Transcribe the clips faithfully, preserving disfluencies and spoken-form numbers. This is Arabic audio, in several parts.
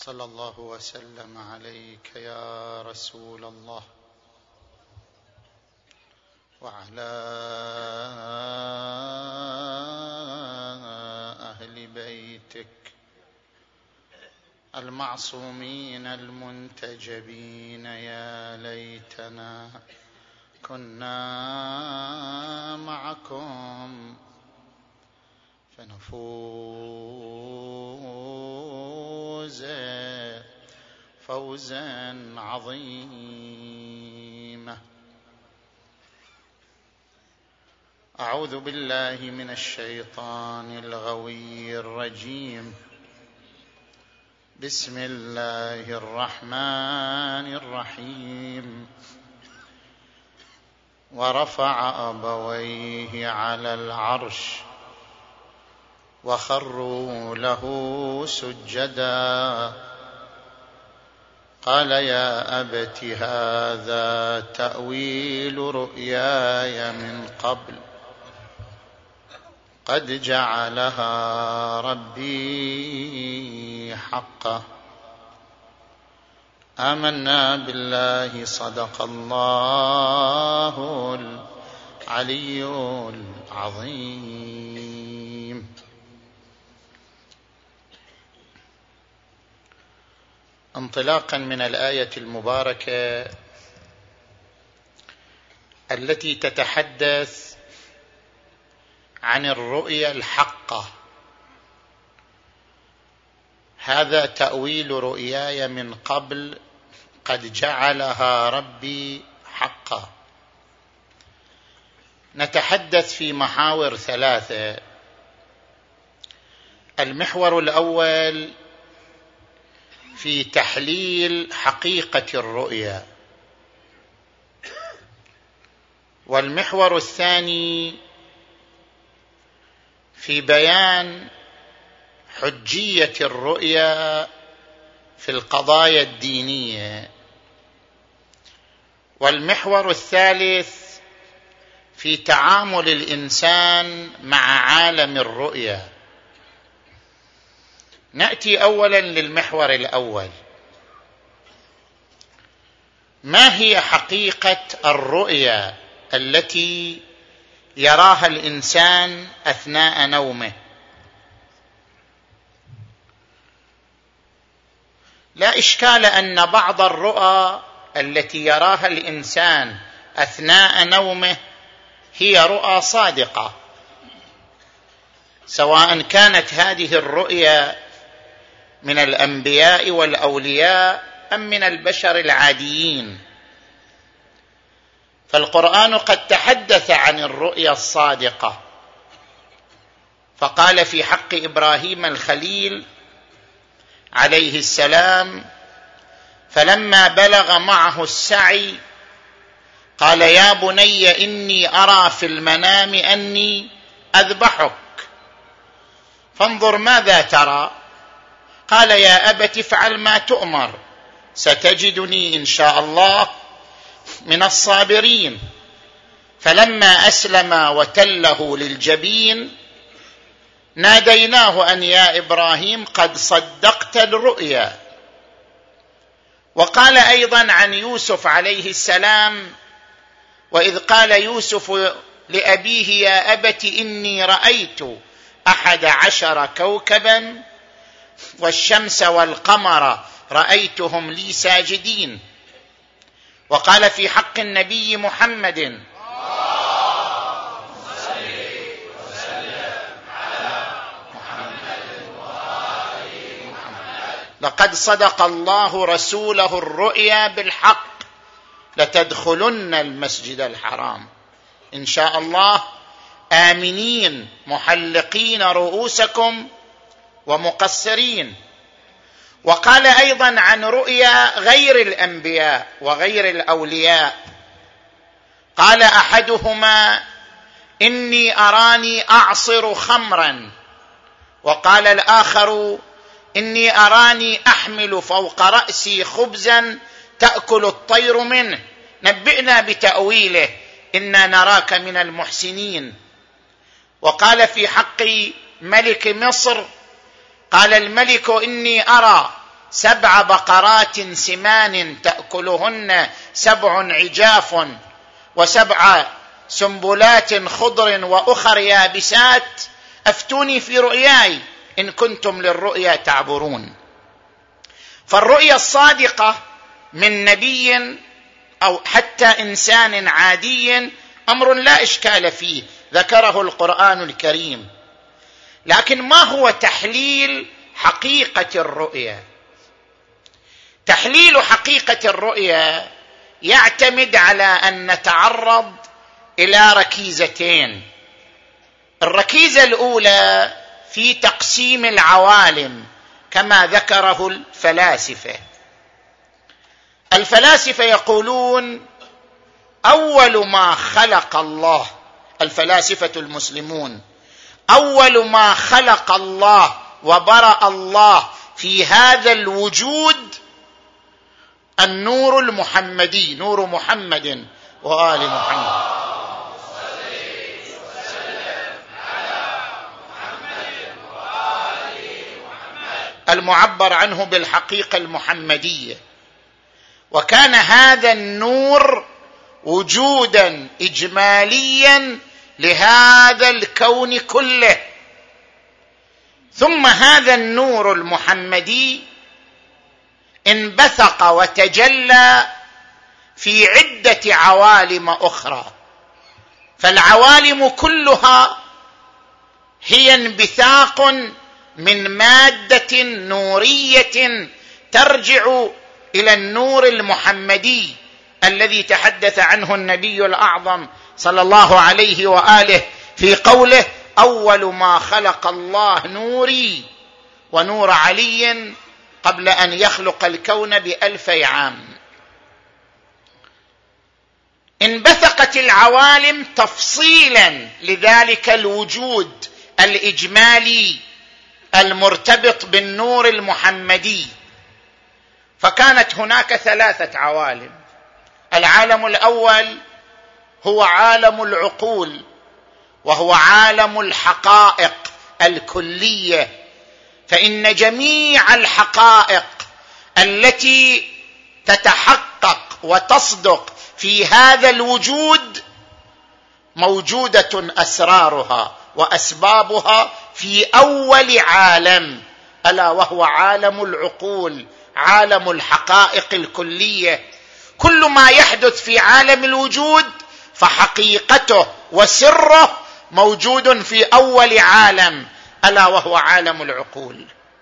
صلى الله وسلم عليك يا رسول الله وعلى أهل بيتك المعصومين المنتجبين. يا ليتنا كنا معكم فنفوز فوزا عظيما. أعوذ بالله من الشيطان الغوي الرجيم. بسم الله الرحمن الرحيم. ورفع أبويه على العرش وخروا له سجدا قال يا أبت هذا تأويل رؤياي من قبل قد جعلها ربي حقا آمنا بالله صدق الله العلي العظيم. انطلاقا من الآية المباركة التي تتحدث عن الرؤيا الحقة، هذا تأويل رؤياي من قبل قد جعلها ربي حقا. نتحدث في محاور ثلاثة. المحور الأول في تحليل حقيقة الرؤيا، والمحور الثاني في بيان حجية الرؤيا في القضايا الدينية، والمحور الثالث في تعامل الإنسان مع عالم الرؤيا. نأتي أولا للمحور الأول. ما هي حقيقة الرؤيا التي يراها الإنسان أثناء نومه؟ لا إشكال أن بعض الرؤى التي يراها الإنسان أثناء نومه هي رؤى صادقة، سواء كانت هذه الرؤيا من الأنبياء والأولياء أم من البشر العاديين. فالقرآن قد تحدث عن الرؤيا الصادقة، فقال في حق إبراهيم الخليل عليه السلام: فلما بلغ معه السعي قال يا بني إني أرى في المنام أني أذبحك فانظر ماذا ترى؟ قال يا أبت افعل ما تؤمر ستجدني إن شاء الله من الصابرين. فلما أسلم وتله للجبين ناديناه أن يا إبراهيم قد صدقت الرؤيا. وقال أيضا عن يوسف عليه السلام: وإذ قال يوسف لأبيه يا أبت إني رأيت أحد عشر كوكبا والشمس والقمر رأيتهم لي ساجدين. وقال في حق النبي محمد: لقد صدق الله رسوله الرؤيا بالحق لتدخلن المسجد الحرام إن شاء الله آمنين محلقين رؤوسكم ومقصرين. وقال أيضا عن رؤيا غير الأنبياء وغير الأولياء، قال أحدهما: إني أراني أعصر خمرا، وقال الآخر: إني أراني أحمل فوق رأسي خبزا تأكل الطير منه نبئنا بتأويله إنا نراك من المحسنين. وقال في حق ملك مصر، قال الملك إني أرى سبع بقرات سمان تأكلهن سبع عجاف وسبع سنبلات خضر وأخر يابسات أفتوني في رؤياي إن كنتم للرؤيا تعبرون. فالرؤيا الصادقة من نبي أو حتى إنسان عادي أمر لا إشكال فيه، ذكره القرآن الكريم. لكن ما هو تحليل حقيقة الرؤيا؟ تحليل حقيقة الرؤيا يعتمد على أن نتعرض إلى ركيزتين. الركيزة الأولى في تقسيم العوالم كما ذكره الفلاسفة. الفلاسفة يقولون أول ما خلق الله، الفلاسفة المسلمون، أول ما خلق الله وبرأ الله في هذا الوجود النور المحمدي، نور محمد وآل محمد. المعبر عنه بالحقيقة المحمدية. وكان هذا النور وجودا إجماليا لهذا الكون كله. ثم هذا النور المحمدي انبثق وتجلى في عدة عوالم أخرى، فالعوالم كلها هي انبثاق من مادة نورية ترجع إلى النور المحمدي الذي تحدث عنه النبي الأعظم صلى الله عليه وآله في قوله: أول ما خلق الله نوري ونور علي قبل أن يخلق الكون بألفي عام. انبثقت العوالم تفصيلا لذلك الوجود الإجمالي المرتبط بالنور المحمدي. فكانت هناك ثلاثة عوالم. العالم الأول هو عالم العقول، وهو عالم الحقائق الكلية، فإن جميع الحقائق التي تتحقق وتصدق في هذا الوجود موجودة أسرارها وأسبابها في أول عالم، ألا وهو عالم العقول، عالم الحقائق الكلية. كل ما يحدث في عالم الوجود فحقيقته وسره موجود في أول عالم، ألا وهو عالم العقول.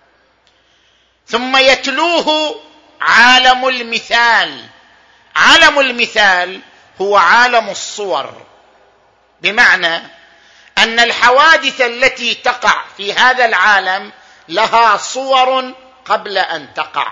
ثم يتلوه عالم المثال. عالم المثال هو عالم الصور، بمعنى أن الحوادث التي تقع في هذا العالم لها صور قبل أن تقع،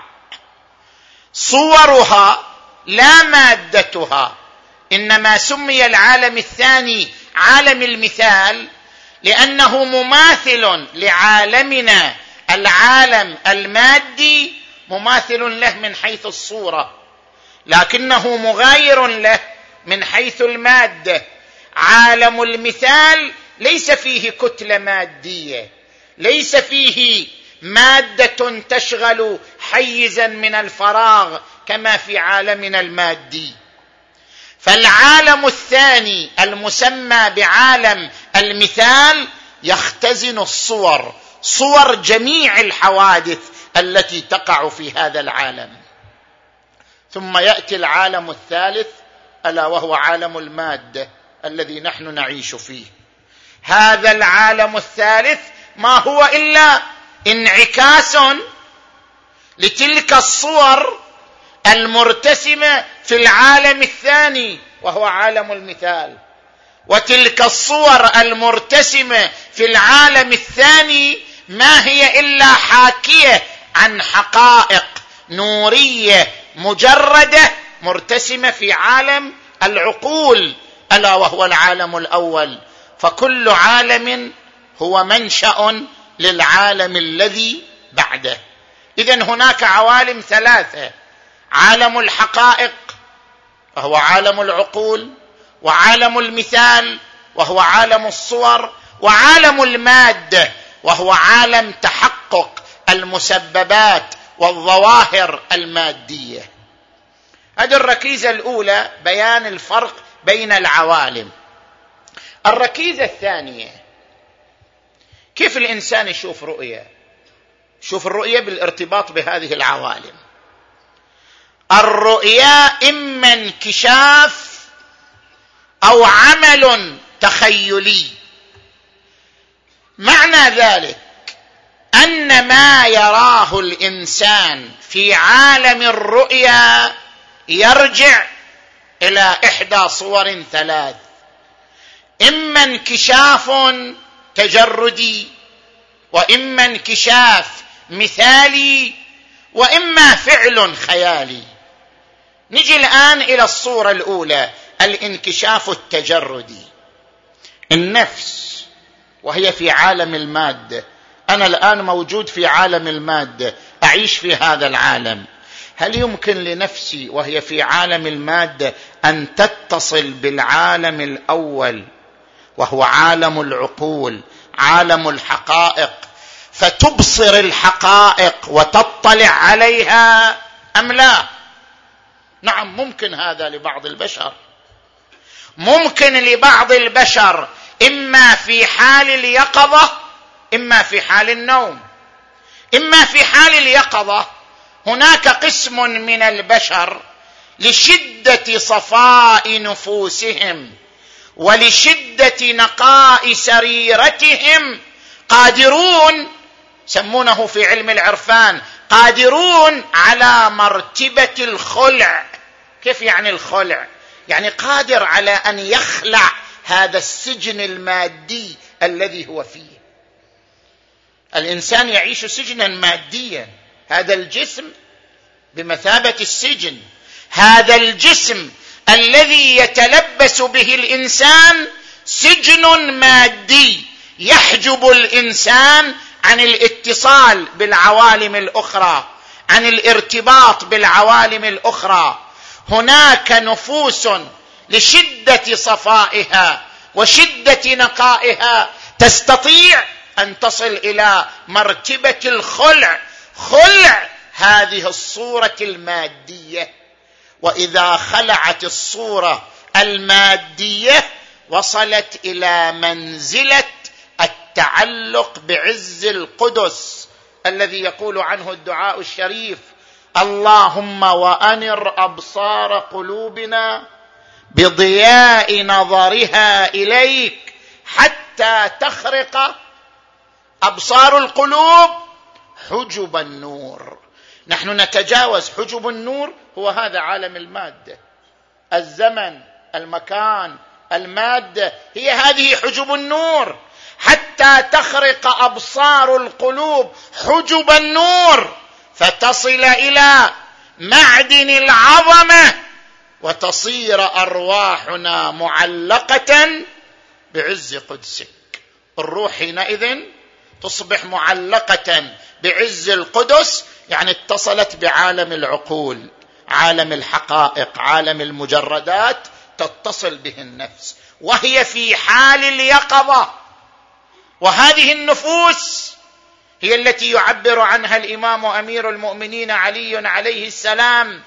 صورها لا مادتها. إنما سمي العالم الثاني عالم المثال لأنه مماثل لعالمنا العالم المادي، مماثل له من حيث الصورة، لكنه مغاير له من حيث المادة. عالم المثال ليس فيه كتلة مادية، ليس فيه مادة تشغل حيزا من الفراغ كما في عالمنا المادي. فالعالم الثاني المسمى بعالم المثال يختزن الصور، صور جميع الحوادث التي تقع في هذا العالم. ثم يأتي العالم الثالث، ألا وهو عالم المادة الذي نحن نعيش فيه. هذا العالم الثالث ما هو إلا انعكاس لتلك الصور المرتسمة في العالم الثاني وهو عالم المثال. وتلك الصور المرتسمة في العالم الثاني ما هي إلا حاكية عن حقائق نورية مجردة مرتسمة في عالم العقول، ألا وهو العالم الأول. فكل عالم هو منشأ للعالم الذي بعده. إذن هناك عوالم ثلاثة: عالم الحقائق وهو عالم العقول، وعالم المثال وهو عالم الصور، وعالم المادة وهو عالم تحقق المسببات والظواهر المادية. هذه الركيزة الأولى، بيان الفرق بين العوالم. الركيزة الثانية، كيف الإنسان يشوف رؤية؟ شوف الرؤية بالارتباط بهذه العوالم. الرؤيا إما انكشاف أو عمل تخيلي. معنى ذلك أن ما يراه الإنسان في عالم الرؤيا يرجع إلى إحدى صور ثلاث: إما انكشاف تجردي، وإما انكشاف مثالي، وإما فعل خيالي. نجي الآن إلى الصورة الأولى، الانكشاف التجردي. النفس وهي في عالم المادة، أنا الآن موجود في عالم المادة، أعيش في هذا العالم، هل يمكن لنفسي وهي في عالم المادة أن تتصل بالعالم الأول وهو عالم العقول، عالم الحقائق، فتبصر الحقائق وتطلع عليها أم لا؟ نعم، ممكن هذا لبعض البشر. ممكن لبعض البشر إما في حال اليقظة إما في حال النوم. إما في حال اليقظة، هناك قسم من البشر لشدة صفاء نفوسهم ولشدة نقاء سريرتهم قادرون، سمونه في علم العرفان قادرون على مرتبة الخلع. كيف يعني الخلع؟ يعني قادر على أن يخلع هذا السجن المادي الذي هو فيه. الإنسان يعيش سجنا ماديا، هذا الجسم بمثابة السجن. هذا الجسم الذي يتلبس به الإنسان سجن مادي يحجب الإنسان عن الاتصال بالعوالم الأخرى، عن الارتباط بالعوالم الأخرى. هناك نفوس لشدة صفائها وشدة نقائها تستطيع أن تصل إلى مرتبة الخلع، خلع هذه الصورة المادية. وإذا خلعت الصورة المادية وصلت إلى منزلة التعلق بعز القدس الذي يقول عنه الدعاء الشريف: اللهم وأنر أبصار قلوبنا بضياء نظرها إليك حتى تخرق أبصار القلوب حجب النور. نحن نتجاوز حجب النور، هو هذا عالم المادة، الزمن، المكان، المادة، هي هذه حجب النور، حتى تخرق أبصار القلوب حجب النور فتصل إلى معدن العظمة وتصير أرواحنا معلقة بعز قدسك. الروح حينئذ تصبح معلقة بعز القدس، يعني اتصلت بعالم العقول، عالم الحقائق، عالم المجردات، تتصل به النفس وهي في حال اليقظة. وهذه النفوس هي التي يعبر عنها الإمام أمير المؤمنين علي عليه السلام: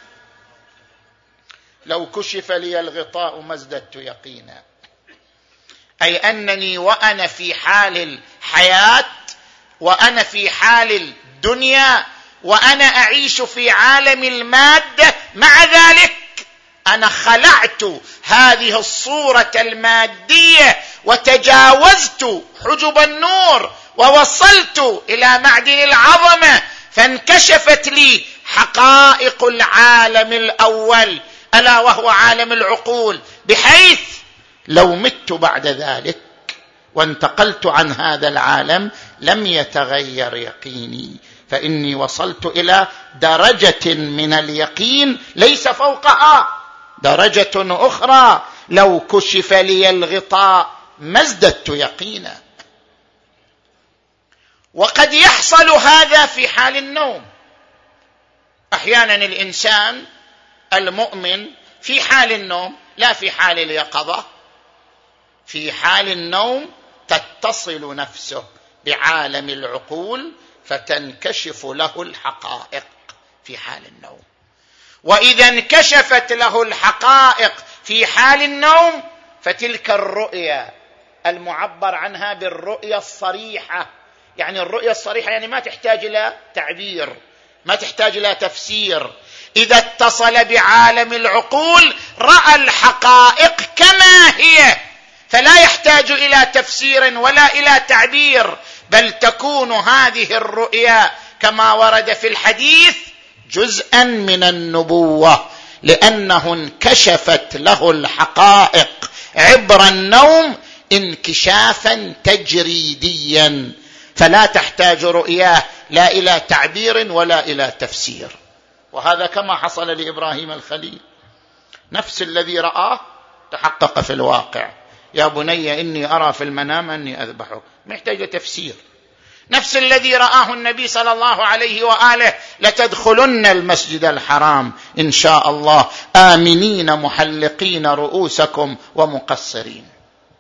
لو كشف لي الغطاء ما ازددت يقينا. أي أنني وأنا في حال الحياة، وأنا في حال الدنيا، وأنا أعيش في عالم المادة، مع ذلك أنا خلعت هذه الصورة المادية وتجاوزت حجب النور ووصلت إلى معدن العظمة، فانكشفت لي حقائق العالم الأول ألا وهو عالم العقول، بحيث لو مت بعد ذلك وانتقلت عن هذا العالم لم يتغير يقيني، فإني وصلت إلى درجة من اليقين ليس فوقها درجة أخرى: لو كشف لي الغطاء ما ازددت يقينا. وقد يحصل هذا في حال النوم. أحيانا الإنسان المؤمن في حال النوم، لا في حال اليقظة، في حال النوم تتصل نفسه بعالم العقول فتنكشف له الحقائق. في حال النوم. وإذا انكشفت له الحقائق في حال النوم فتلك الرؤيا المعبر عنها بالرؤيا الصريحة، يعني الرؤيا الصريحة يعني ما تحتاج إلى تعبير، ما تحتاج إلى تفسير. إذا اتصل بعالم العقول رأى الحقائق كما هي، فلا يحتاج إلى تفسير ولا إلى تعبير، بل تكون هذه الرؤيا كما ورد في الحديث جزءا من النبوة، لأنه انكشفت له الحقائق عبر النوم انكشافا تجريديا، فلا تحتاج رؤياه لا إلى تعبير ولا إلى تفسير. وهذا كما حصل لإبراهيم الخليل، نفس الذي رآه تحقق في الواقع. يا بني إني أرى في المنام أني أذبحك، محتاج تفسير. نفس الذي رآه النبي صلى الله عليه وآله لتدخلن المسجد الحرام إن شاء الله آمنين محلقين رؤوسكم ومقصرين.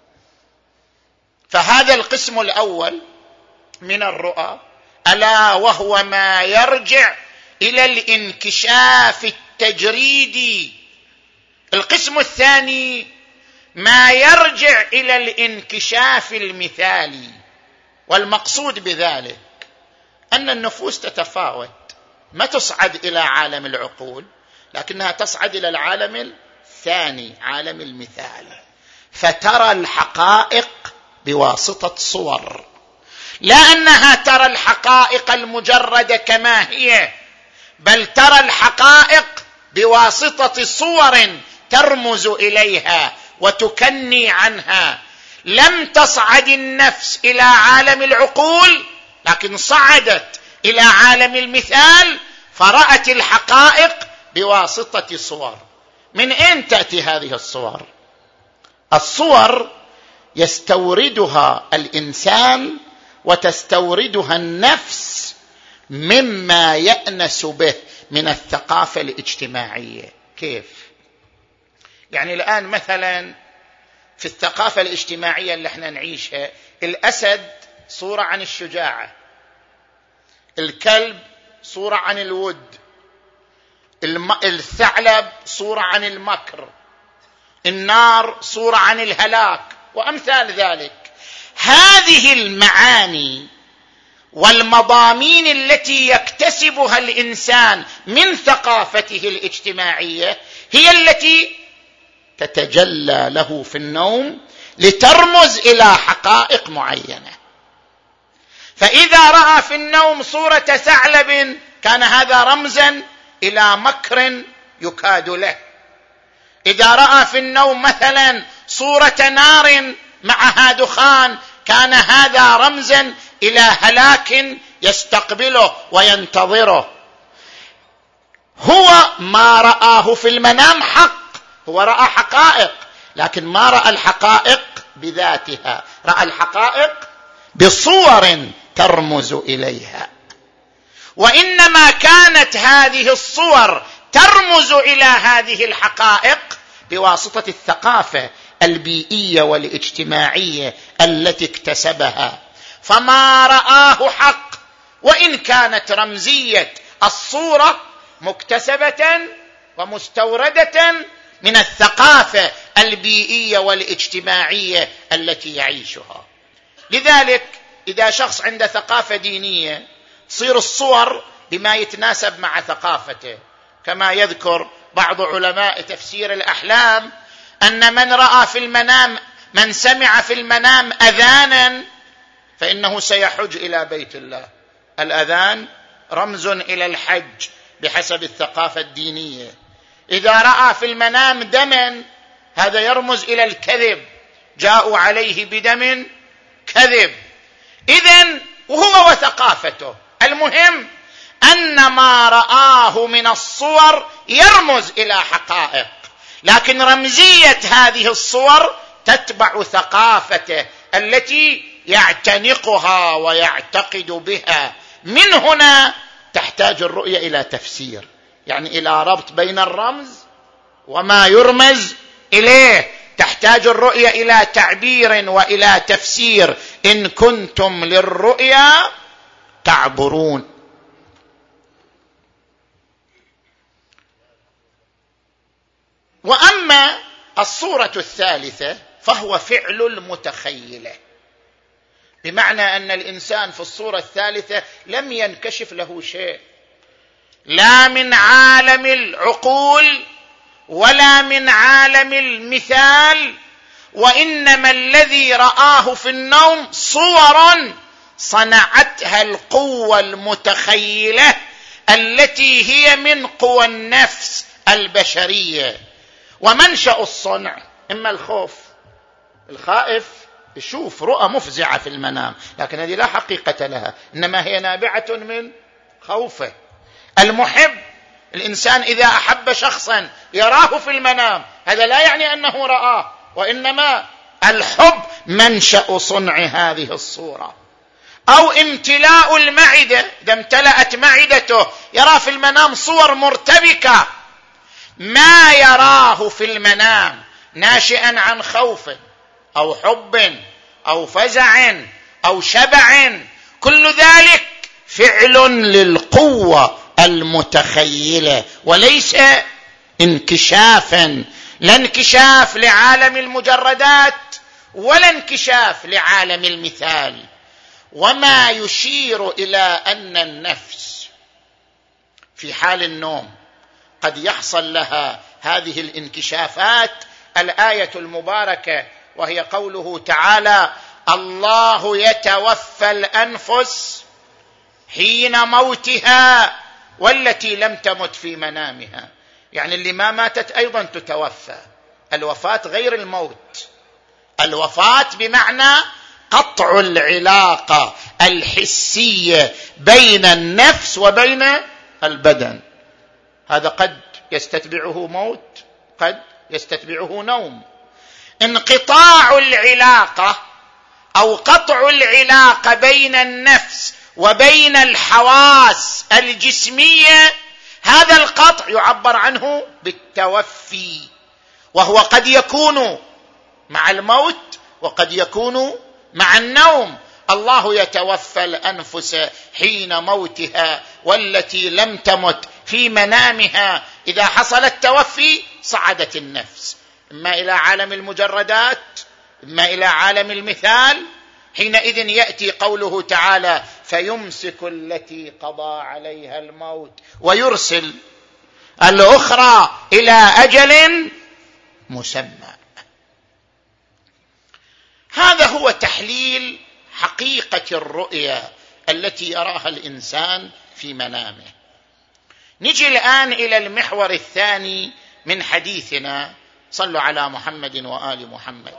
فهذا القسم الأول من الرؤى، ألا وهو ما يرجع إلى الانكشاف التجريدي. القسم الثاني ما يرجع إلى الانكشاف المثالي، والمقصود بذلك أن النفوس تتفاوت، ما تصعد إلى عالم العقول، لكنها تصعد إلى العالم الثاني، عالم المثال، فترى الحقائق بواسطة صور، لا أنها ترى الحقائق المجردة كما هي، بل ترى الحقائق بواسطة صور ترمز إليها وتكني عنها. لم تصعد النفس إلى عالم العقول، لكن صعدت إلى عالم المثال فرأت الحقائق بواسطة صور. من أين تأتي هذه الصور؟ الصور يستوردها الإنسان وتستوردها النفس مما يأنس به من الثقافة الاجتماعية. كيف؟ يعني الآن مثلا في الثقافة الاجتماعية اللي احنا نعيشها، الأسد صورة عن الشجاعة، الكلب صورة عن الود، الثعلب صورة عن المكر، النار صورة عن الهلاك، وأمثال ذلك. هذه المعاني والمضامين التي يكتسبها الإنسان من ثقافته الاجتماعية هي التي تتجلى له في النوم لترمز إلى حقائق معينة. فإذا رأى في النوم صورة ثعلب كان هذا رمزا إلى مكر يكاد له. إذا رأى في النوم مثلا صورة نار معها دخان كان هذا رمزا إلى هلاك يستقبله وينتظره. هو ما رآه في المنام حق، هو رأى حقائق، لكن ما رأى الحقائق بذاتها، رأى الحقائق بصور ترمز إليها. وإنما كانت هذه الصور ترمز إلى هذه الحقائق بواسطة الثقافة البيئية والاجتماعية التي اكتسبها. فما رآه حق، وإن كانت رمزية الصورة مكتسبة ومستوردة من الثقافة البيئية والاجتماعية التي يعيشها. لذلك إذا شخص عنده ثقافة دينية تصير الصور بما يتناسب مع ثقافته، كما يذكر بعض علماء تفسير الأحلام أن من رأى في المنام من سمع في المنام أذانا فإنه سيحج إلى بيت الله. الأذان رمز إلى الحج بحسب الثقافة الدينية. إذا رأى في المنام دما هذا يرمز إلى الكذب، جاءوا عليه بدم كذب. إذن وهو وثقافته، المهم أن ما رآه من الصور يرمز إلى حقائق، لكن رمزية هذه الصور تتبع ثقافته التي يعتنقها ويعتقد بها. من هنا تحتاج الرؤية إلى تفسير، يعني إلى ربط بين الرمز وما يرمز إليه. تحتاج الرؤية إلى تعبير وإلى تفسير. إن كنتم للرؤيا تعبرون. وأما الصورة الثالثة فهو فعل المتخيلة، بمعنى أن الإنسان في الصورة الثالثة لم ينكشف له شيء، لا من عالم العقول ولا من عالم المثال، وإنما الذي رآه في النوم صورا صنعتها القوة المتخيلة التي هي من قوى النفس البشرية. ومنشأ الصنع إما الخوف، الخائف يشوف رؤى مفزعة في المنام، لكن هذه لا حقيقة لها، إنما هي نابعة من خوفه. المحب، الإنسان إذا أحب شخصا يراه في المنام، هذا لا يعني أنه رآه، وإنما الحب منشأ صنع هذه الصورة. أو امتلاء المعدة، إذا امتلأت معدته يرى في المنام صور مرتبكة، ما يراه في المنام ناشئا عن خوف أو حب أو فزع أو شبع، كل ذلك فعل للقوة المتخيلة وليس انكشافا، لا انكشاف لعالم المجردات ولا انكشاف لعالم المثال. وما يشير إلى أن النفس في حال النوم قد يحصل لها هذه الانكشافات الآية المباركة، وهي قوله تعالى: الله يتوفى الأنفس حين موتها والتي لم تمت في منامها. يعني اللي ما ماتت أيضا تتوفى. الوفاة غير الموت، الوفاة بمعنى قطع العلاقة الحسية بين النفس وبين البدن. هذا قد يستتبعه موت، قد يستتبعه نوم. انقطاع العلاقة أو قطع العلاقة بين النفس وبين الحواس الجسمية، هذا القطع يعبر عنه بالتوفي، وهو قد يكون مع الموت وقد يكون مع النوم. الله يتوفى الأنفس حين موتها والتي لم تمت في منامها. إذا حصل التوفي صعدت النفس إما إلى عالم المجردات إما إلى عالم المثال. حينئذ يأتي قوله تعالى: فيمسك التي قضى عليها الموت ويرسل الأخرى إلى أجل مسمى. هذا هو تحليل حقيقة الرؤيا التي يراها الإنسان في منامه. نجي الآن إلى المحور الثاني من حديثنا. صلوا على محمد وآل محمد.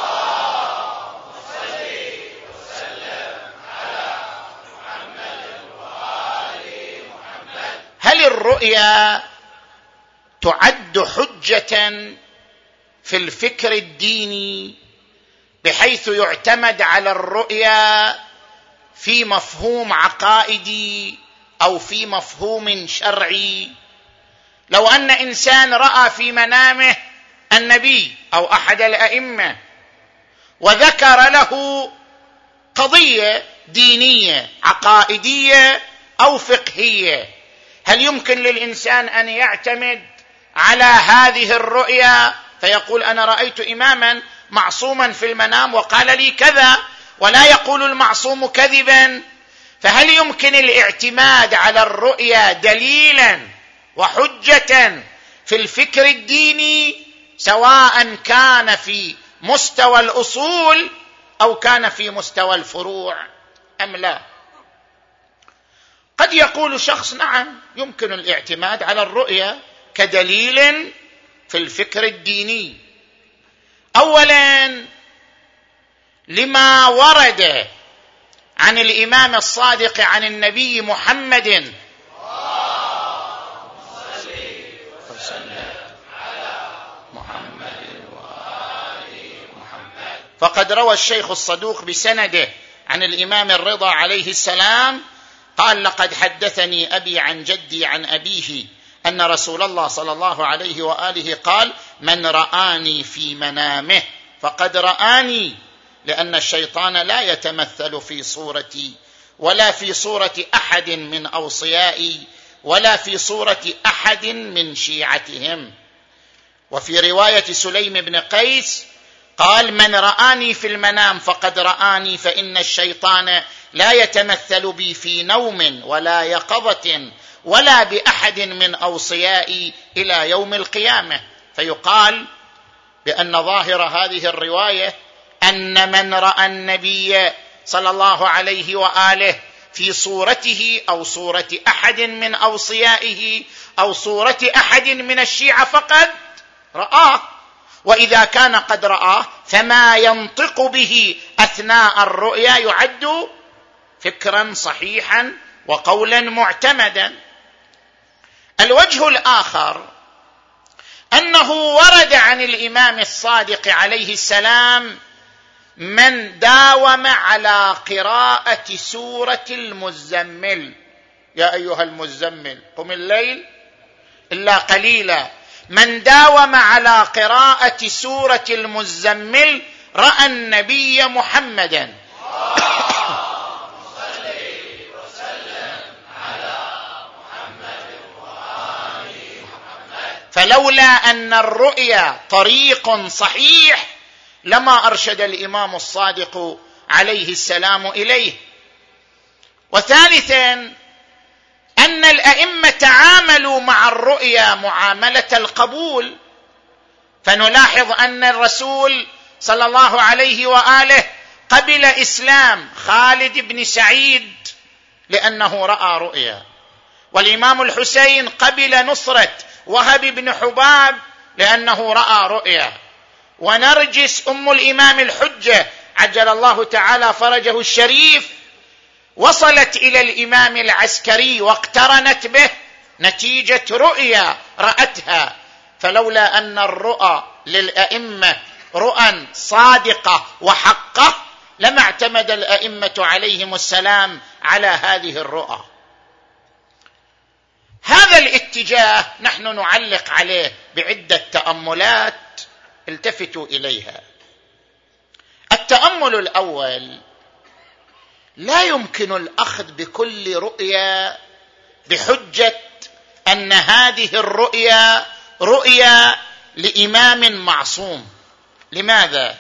هل الرؤيا تعد حجة في الفكر الديني بحيث يعتمد على الرؤيا في مفهوم عقائدي أو في مفهوم شرعي؟ لو أن إنسان رأى في منامه النبي أو أحد الأئمة وذكر له قضية دينية عقائدية أو فقهية، هل يمكن للإنسان أن يعتمد على هذه الرؤيا فيقول: أنا رأيت إماما معصوما في المنام وقال لي كذا، ولا يقول المعصوم كذبا؟ فهل يمكن الاعتماد على الرؤيا دليلا وحجة في الفكر الديني، سواء كان في مستوى الأصول أو كان في مستوى الفروع أم لا؟ قد يقول شخص: نعم، يمكن الاعتماد على الرؤيا كدليل في الفكر الديني. أولا، لما ورد عن الإمام الصادق عن النبي محمد فقد روى الشيخ الصدوق بسنده عن الإمام الرضا عليه السلام قال: لقد حدثني أبي عن جدي عن أبيه أن رسول الله صلى الله عليه وآله قال: من رآني في منامه فقد رآني، لأن الشيطان لا يتمثل في صورتي ولا في صورة أحد من أوصيائي ولا في صورة أحد من شيعتهم. وفي رواية سليم بن قيس قال: من رآني في المنام فقد رآني، فإن الشيطان لا يتمثل بي في نوم ولا يقظة ولا بأحد من أوصيائي إلى يوم القيامة. فيقال بأن ظاهر هذه الرواية أن من رأى النبي صلى الله عليه وآله في صورته أو صورة أحد من أوصيائه أو صورة أحد من الشيعة فقد رآه، وإذا كان قد رآه فما ينطق به أثناء الرؤيا يعد فكرا صحيحا وقولا معتمدا. الوجه الآخر أنه ورد عن الإمام الصادق عليه السلام من داوم على قراءة سورة المزمل: يا أيها المزمل قم الليل إلا قليلا. من داوم على قراءة سورة المزمل رأى النبي محمدا فلولا أن الرؤيا طريق صحيح لما أرشد الإمام الصادق عليه السلام إليه. وثالثا أن الأئمة تعاملوا مع الرؤيا معاملة القبول، فنلاحظ أن الرسول صلى الله عليه وآله قبل إسلام خالد بن سعيد لأنه رأى رؤيا، والإمام الحسين قبل نصرة وهب بن حباب لأنه رأى رؤيا، ونرجس أم الإمام الحجة عجل الله تعالى فرجه الشريف وصلت إلى الإمام العسكري واقترنت به نتيجة رؤيا رأتها. فلولا أن الرؤى للأئمة رؤى صادقة وحقة لما اعتمد الأئمة عليهم السلام على هذه الرؤى. هذا الاتجاه نحن نعلق عليه بعدة تأملات التفتوا إليها. التأمل الأول: لا يمكن الأخذ بكل رؤيا بحجة أن هذه الرؤيا رؤيا لإمام معصوم. لماذا؟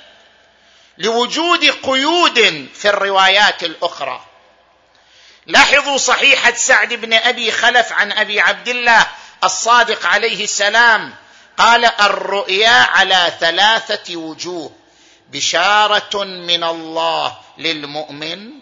لوجود قيود في الروايات الأخرى. لاحظوا صحيحة سعد بن أبي خلف عن أبي عبد الله الصادق عليه السلام قال: الرؤيا على ثلاثة وجوه: بشارة من الله للمؤمن،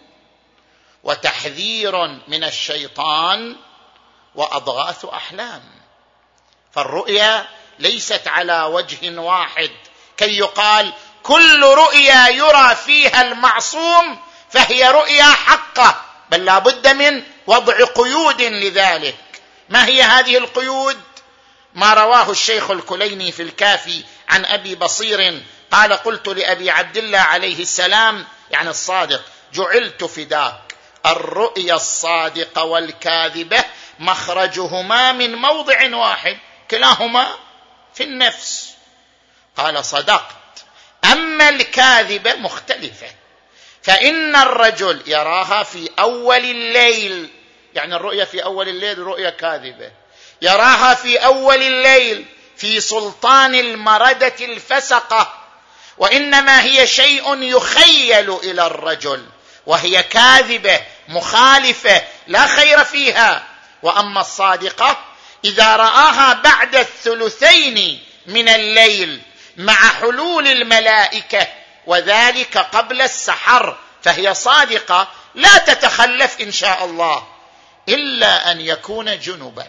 وتحذير من الشيطان، وأضغاث أحلام. فالرؤيا ليست على وجه واحد كي يقال كل رؤيا يرى فيها المعصوم فهي رؤيا حقة، بل لا بد من وضع قيود لذلك. ما هي هذه القيود؟ ما رواه الشيخ الكليني في الكافي عن أبي بصير قال: قلت لأبي عبد الله عليه السلام يعني الصادق: جعلت فداك، الرؤيا الصادقة والكاذبة مخرجهما من موضع واحد، كلاهما في النفس. قال: صدقت، أما الكاذبة مختلفة، فإن الرجل يراها في أول الليل، يعني الرؤيا في أول الليل رؤيا كاذبة، يراها في أول الليل في سلطان المردة الفسقة، وإنما هي شيء يخيل إلى الرجل، وهي كاذبة مخالفة لا خير فيها. وأما الصادقة إذا رآها بعد الثلثين من الليل مع حلول الملائكة، وذلك قبل السحر، فهي صادقة لا تتخلف إن شاء الله، إلا أن يكون جنبا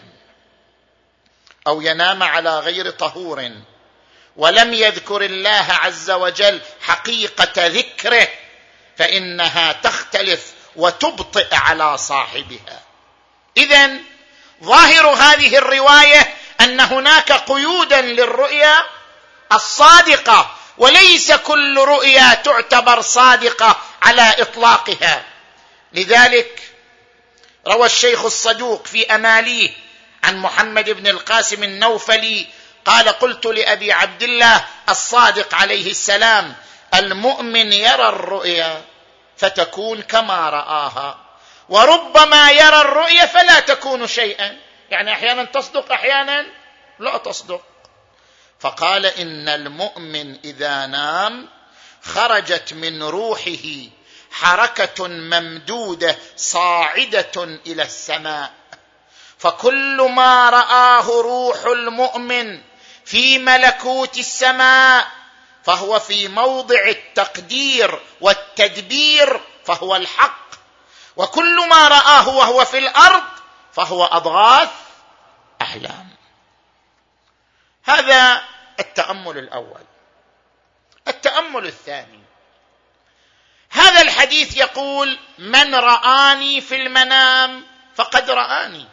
أو ينام على غير طهور ولم يذكر الله عز وجل حقيقة ذكره، فإنها تختلف وتبطئ على صاحبها. إذن ظاهر هذه الرواية أن هناك قيودا للرؤيا الصادقة، وليس كل رؤيا تعتبر صادقة على إطلاقها. لذلك روى الشيخ الصدوق في أماليه عن محمد بن القاسم النوفلي قال: قلت لأبي عبد الله الصادق عليه السلام: المؤمن يرى الرؤيا فتكون كما رآها، وربما يرى الرؤيا فلا تكون شيئا، يعني أحيانا تصدق أحيانا لا تصدق. فقال إن المؤمن إذا نام خرجت من روحه حركة ممدودة صاعدة إلى السماء، فكل ما رآه روح المؤمن في ملكوت السماء فهو في موضع التقدير والتدبير فهو الحق، وكل ما رآه وهو في الأرض فهو أضغاث أحلام. هذا التأمل الأول. التأمل الثاني، هذا الحديث يقول من رآني في المنام فقد رآني،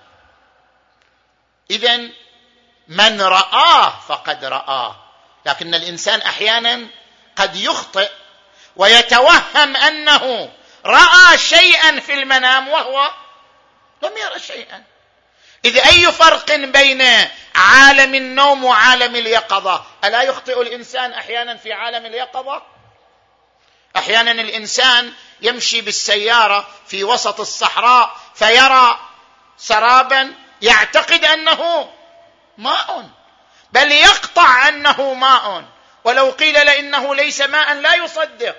إذن من رآه فقد رآه. لكن الإنسان أحيانا قد يخطئ ويتوهم أنه رأى شيئا في المنام وهو لم يرى شيئا. إذ أي فرق بين عالم النوم وعالم اليقظة؟ ألا يخطئ الإنسان أحيانا في عالم اليقظة؟ أحيانا الإنسان يمشي بالسيارة في وسط الصحراء فيرى سرابا يعتقد أنه ماء، بل يقطع أنه ماء، ولو قيل لإنه ليس ماء لا يصدق،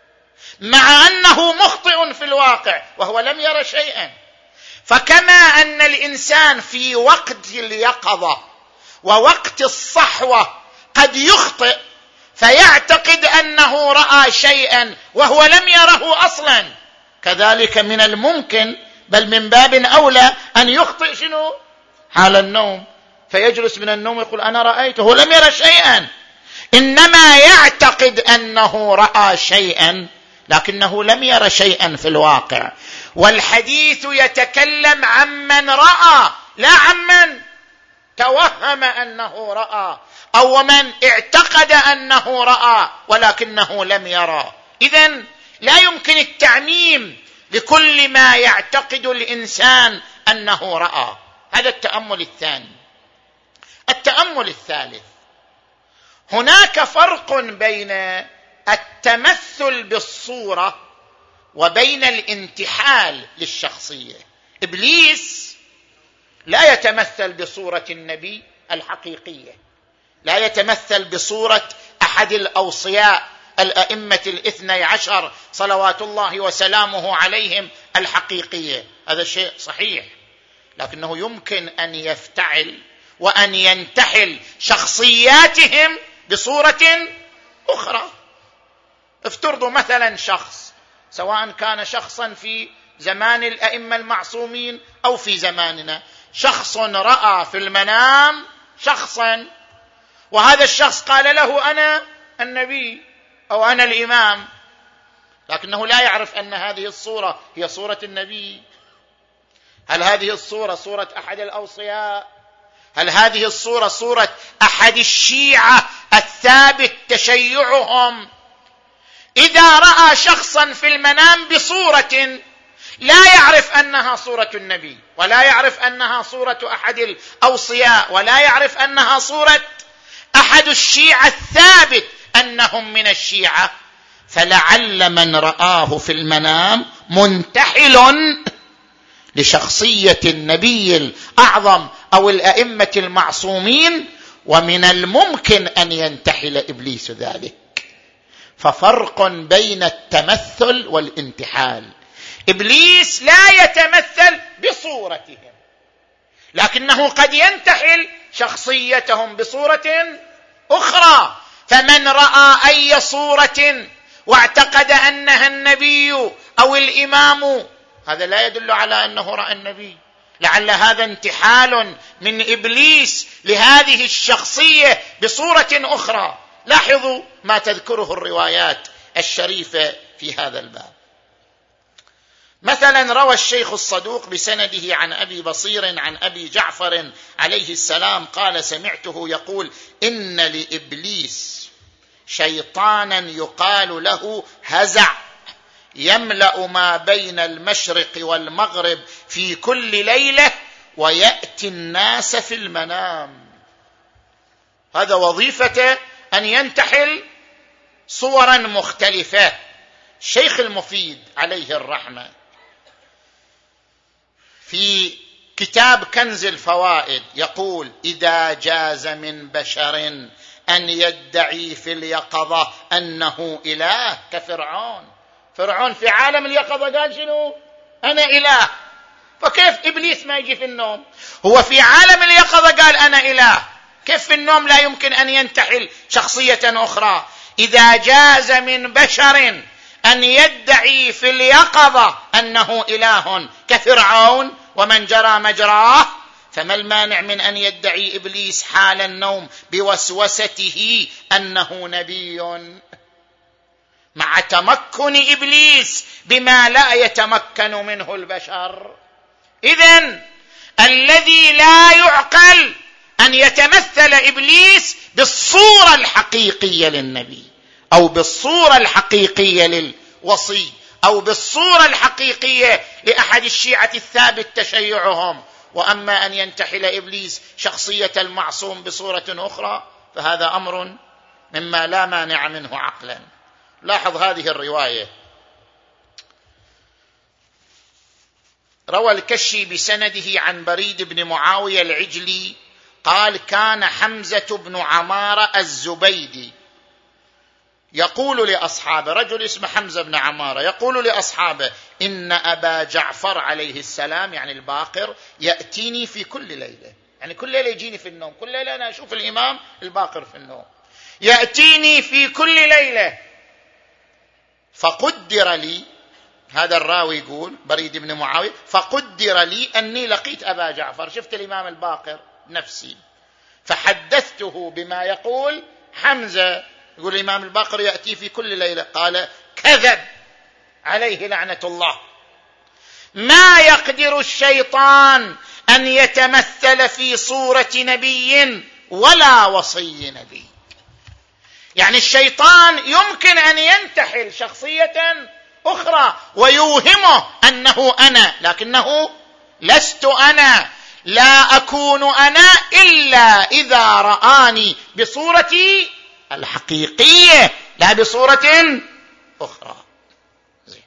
مع أنه مخطئ في الواقع وهو لم ير شيئا. فكما أن الإنسان في وقت اليقظة ووقت الصحوة قد يخطئ فيعتقد أنه رأى شيئا وهو لم يره أصلا، كذلك من الممكن بل من باب أولى أن يخطئ شنو؟ حال النوم، فيجلس من النوم يقول أنا رأيته، لم ير شيئا، إنما يعتقد أنه رأى شيئا لكنه لم ير شيئا في الواقع. والحديث يتكلم عمن رأى لا عمن توهم أنه رأى أو من اعتقد أنه رأى ولكنه لم يرى. إذن لا يمكن التعميم لكل ما يعتقد الإنسان أنه رأى. هذا التأمل الثاني. التأمل الثالث، هناك فرق بين التمثل بالصورة وبين الانتحال للشخصية. إبليس لا يتمثل بصورة النبي الحقيقية، لا يتمثل بصورة أحد الأوصياء الأئمة الاثني عشر صلوات الله وسلامه عليهم الحقيقية، هذا شيء صحيح، لكنه يمكن أن يفتعل وأن ينتحل شخصياتهم بصورة أخرى. افترضوا مثلا شخص، سواء كان شخصا في زمان الأئمة المعصومين أو في زماننا، شخص رأى في المنام شخصا، وهذا الشخص قال له أنا النبي أو أنا الإمام، لكنه لا يعرف أن هذه الصورة هي صورة النبي. هل هذه الصورة صورة أحد الأوصياء؟ هل هذه الصورة صورة أحد الشيعة الثابت تشيعهم؟ إذا رأى شخصا في المنام بصورة لا يعرف أنها صورة النبي، ولا يعرف أنها صورة أحد الأوصياء، ولا يعرف أنها صورة أحد الشيعة الثابت أنهم من الشيعة، فلعل من رآه في المنام منتحل لشخصية النبي الأعظم أو الأئمة المعصومين، ومن الممكن أن ينتحل إبليس ذلك. ففرق بين التمثل والانتحال. إبليس لا يتمثل بصورتهم، لكنه قد ينتحل شخصيتهم بصورة أخرى. فمن رأى أي صورة واعتقد أنها النبي أو الإمام، هذا لا يدل على أنه رأى النبي، لعل هذا انتحال من إبليس لهذه الشخصية بصورة أخرى. لاحظوا ما تذكره الروايات الشريفة في هذا الباب. مثلا روى الشيخ الصدوق بسنده عن أبي بصير عن أبي جعفر عليه السلام قال سمعته يقول إن لإبليس شيطانا يقال له هزع يملأ ما بين المشرق والمغرب في كل ليلة ويأتي الناس في المنام. هذا وظيفته أن ينتحل صورا مختلفة. الشيخ المفيد عليه الرحمة في كتاب كنز الفوائد يقول إذا جاز من بشر أن يدعي في اليقظة أنه إله كفرعون. فرعون في عالم اليقظة قال شنو؟ أنا إله. فكيف إبليس ما يجي في النوم؟ هو في عالم اليقظة قال أنا إله، كيف في النوم لا يمكن أن ينتحل شخصية أخرى؟ إذا جاز من بشر أن يدعي في اليقظة أنه إله كفرعون ومن جرى مجراه، فما المانع من أن يدعي إبليس حال النوم بوسوسته أنه نبي، مع تمكن إبليس بما لا يتمكن منه البشر؟ إذن الذي لا يعقل أن يتمثل إبليس بالصورة الحقيقية للنبي، أو بالصورة الحقيقية للوصي، أو بالصورة الحقيقية لأحد الشيعة الثابت تشيعهم. وأما أن ينتحل إبليس شخصية المعصوم بصورة أخرى فهذا أمر مما لا مانع منه عقلا. لاحظ هذه الرواية، روى الكشي بسنده عن بريد بن معاوية العجلي قال: كان حمزة بن عمارة الزبيدي يقول لأصحابه، رجل اسمه حمزة بن عمارة يقول لأصحابه: إن أبا جعفر عليه السلام يعني الباقر يأتيني في كل ليلة، يعني كل ليلة يجيني في النوم، كل ليلة أنا أشوف الإمام الباقر في النوم، يأتيني في كل ليلة. فقدر لي، هذا الراوي يقول بريد بن معاوية، فقدر لي أني لقيت أبا جعفر، شفت الإمام الباقر نفسي، فحدثته بما يقول حمزة، يقول الإمام الباقر يأتي في كل ليلة. قال: كذب عليه لعنة الله، ما يقدر الشيطان أن يتمثل في صورة نبي ولا وصي نبي. يعني الشيطان يمكن أن ينتحل شخصية أخرى ويوهمه أنه أنا، لكنه لست أنا، لا أكون أنا إلا إذا رآني بصورتي الحقيقية لا بصورة أخرى. زين.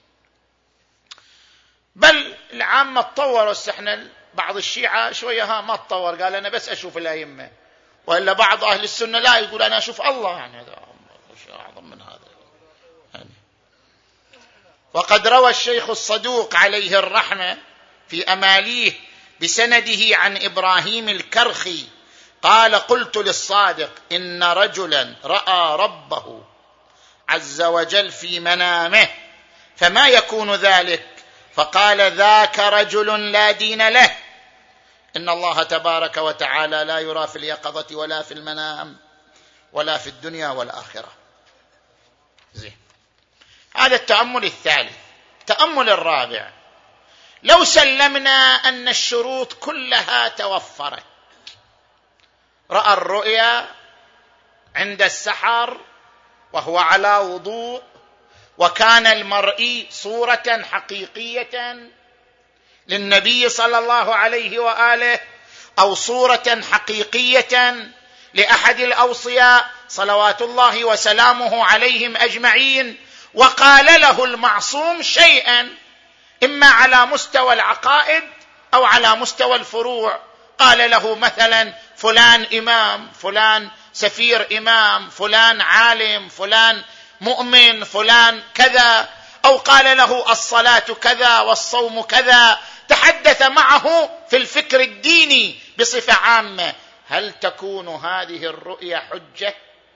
بل العامة تطوروا، استحنا بعض الشيعة شوية ها ما تطور، قال أنا بس أشوف الأئمة، وإلا بعض أهل السنة لا، يقول أنا أشوف الله، يعني هذا شيء أعظم من هذا. يعني وقد روى الشيخ الصدوق عليه الرحمة في أماليه بسنده عن إبراهيم الكرخي قال: قلت للصادق: إن رجلا رأى ربه عز وجل في منامه، فما يكون ذلك؟ فقال: ذاك رجل لا دين له، إن الله تبارك وتعالى لا يرى في اليقظة ولا في المنام ولا في الدنيا والآخرة. زين. هذا التأمل الثالث. التأمل الرابع: لو سلمنا أن الشروط كلها توفرت، رأى الرؤيا عند السحر وهو على وضوء، وكان المرئي صورة حقيقية للنبي صلى الله عليه وآله، أو صورة حقيقية لأحد الأوصياء صلوات الله وسلامه عليهم أجمعين، وقال له المعصوم شيئا إما على مستوى العقائد أو على مستوى الفروع، قال له مثلا فلان إمام، فلان سفير إمام، فلان عالم، فلان مؤمن، فلان كذا، أو قال له الصلاة كذا والصوم كذا، تحدث معه في الفكر الديني بصفة عامة، هل تكون هذه الرؤية حجة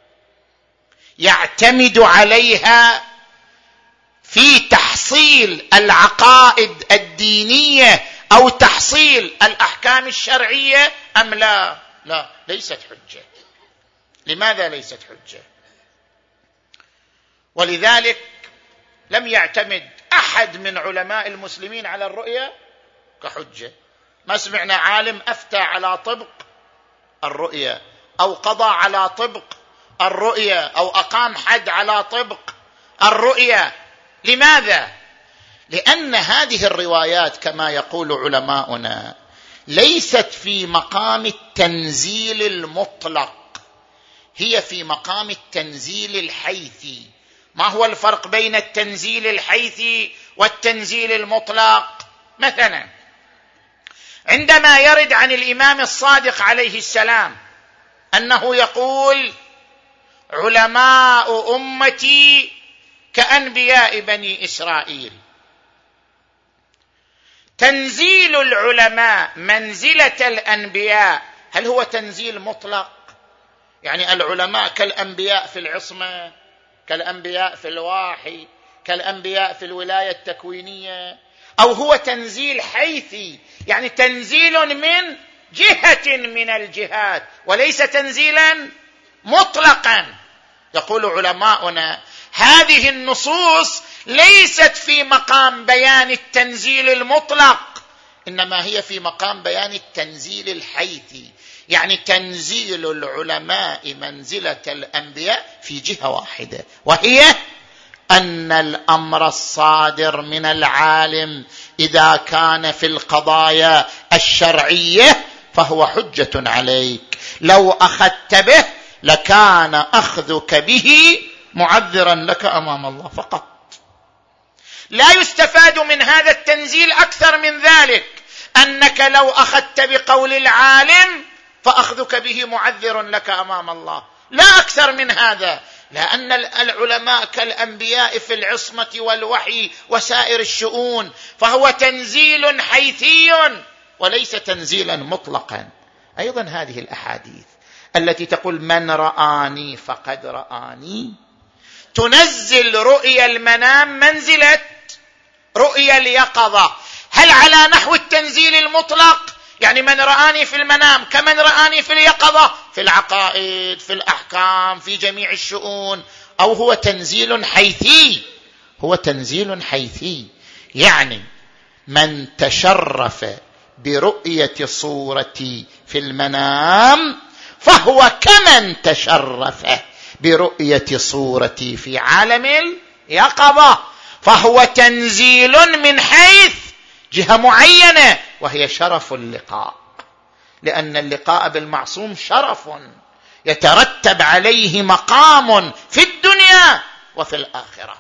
يعتمد عليها في تحصيل العقائد الدينية أو تحصيل الأحكام الشرعية أم لا؟ لا، ليست حجة. لماذا ليست حجة؟ ولذلك لم يعتمد أحد من علماء المسلمين على الرؤية كحجة. ما سمعنا عالم أفتى على طبق الرؤية، أو قضى على طبق الرؤية، أو أقام حد على طبق الرؤية. لماذا؟ لأن هذه الروايات كما يقول علماؤنا ليست في مقام التنزيل المطلق، هي في مقام التنزيل الحيثي. ما هو الفرق بين التنزيل الحيثي والتنزيل المطلق؟ مثلا عندما يرد عن الإمام الصادق عليه السلام أنه يقول: علماء أمتي كأنبياء بني إسرائيل. تنزيل العلماء منزلة الأنبياء هل هو تنزيل مطلق؟ يعني العلماء كالأنبياء في العصمة، كالأنبياء في الوحي، كالأنبياء في الولاية التكوينية، أو هو تنزيل حيثي يعني تنزيل من جهة من الجهات وليس تنزيلا مطلقا؟ يقول علماؤنا هذه النصوص ليست في مقام بيان التنزيل المطلق، إنما هي في مقام بيان التنزيل الحيثي، يعني تنزيل العلماء منزلة الأنبياء في جهة واحدة، وهي أن الأمر الصادر من العالم إذا كان في القضايا الشرعية فهو حجة عليك، لو أخذت به لكان أخذك به معذرا لك أمام الله فقط. لا يستفاد من هذا التنزيل أكثر من ذلك، أنك لو أخذت بقول العالم فأخذك به معذر لك أمام الله، لا أكثر من هذا، لأن العلماء كالأنبياء في العصمة والوحي وسائر الشؤون، فهو تنزيل حيثي وليس تنزيلا مطلقا. أيضا هذه الأحاديث التي تقول من رآني فقد رآني تنزل رؤيا المنام منزلة رؤيا اليقظة. هل على نحو التنزيل المطلق يعني من رآني في المنام كمن رآني في اليقظة في العقائد في الأحكام في جميع الشؤون، أو هو تنزيل حيثي؟ هو تنزيل حيثي، يعني من تشرف برؤية صورتي في المنام فهو كمن تشرف برؤية صورتي في عالم اليقظة، فهو تنزيل من حيث جهة معينة وهي شرف اللقاء، لأن اللقاء بالمعصوم شرف يترتب عليه مقام في الدنيا وفي الآخرة.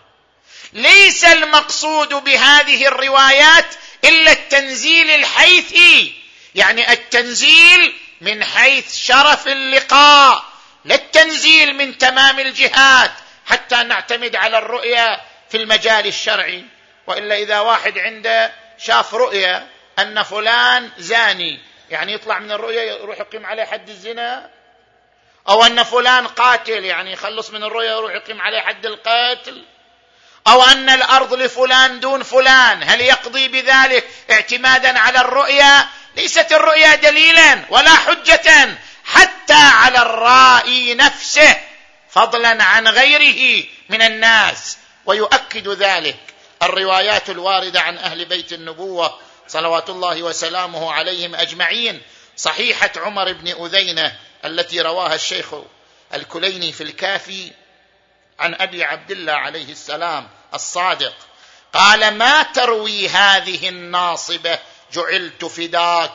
ليس المقصود بهذه الروايات إلا التنزيل الحيثي، يعني التنزيل من حيث شرف اللقاء، لا التنزيل من تمام الجهات حتى نعتمد على الرؤيا في المجال الشرعي. وإلا إذا واحد عنده شاف رؤيا أن فلان زاني، يعني يطلع من الرؤيا يروح يقيم عليه حد الزنا، أو أن فلان قاتل يعني يخلص من الرؤيا يروح يقيم عليه حد القتل، أو أن الأرض لفلان دون فلان، هل يقضي بذلك اعتمادا على الرؤيا؟ ليست الرؤيا دليلا ولا حجة حتى على الرائي نفسه فضلا عن غيره من الناس. ويؤكد ذلك الروايات الواردة عن أهل بيت النبوة صلوات الله وسلامه عليهم أجمعين، صحيحة عمر بن أذينة التي رواها الشيخ الكليني في الكافي عن أبي عبد الله عليه السلام الصادق قال ما تروي هذه الناصبة جعلت فداك،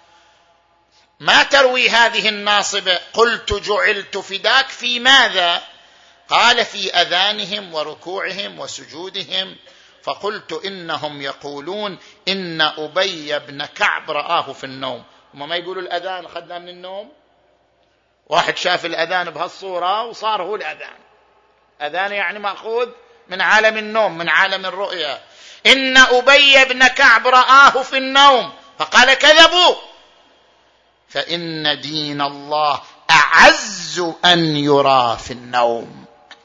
ما تروي هذه الناصبة؟ قلت جعلت فداك في ماذا؟ قال في أذانهم وركوعهم وسجودهم، فقلت إنهم يقولون إن أبي بن كعب رآه في النوم. هم ما يقولوا الأذان أخذنا من النوم؟ واحد شاف الأذان بهالصورة وصار هو الأذان، أذان يعني مأخوذ من عالم النوم من عالم الرؤيا. إن أبي بن كعب رآه في النوم، فقال كذبوا، فإن دين الله أعز أن يرى في النوم.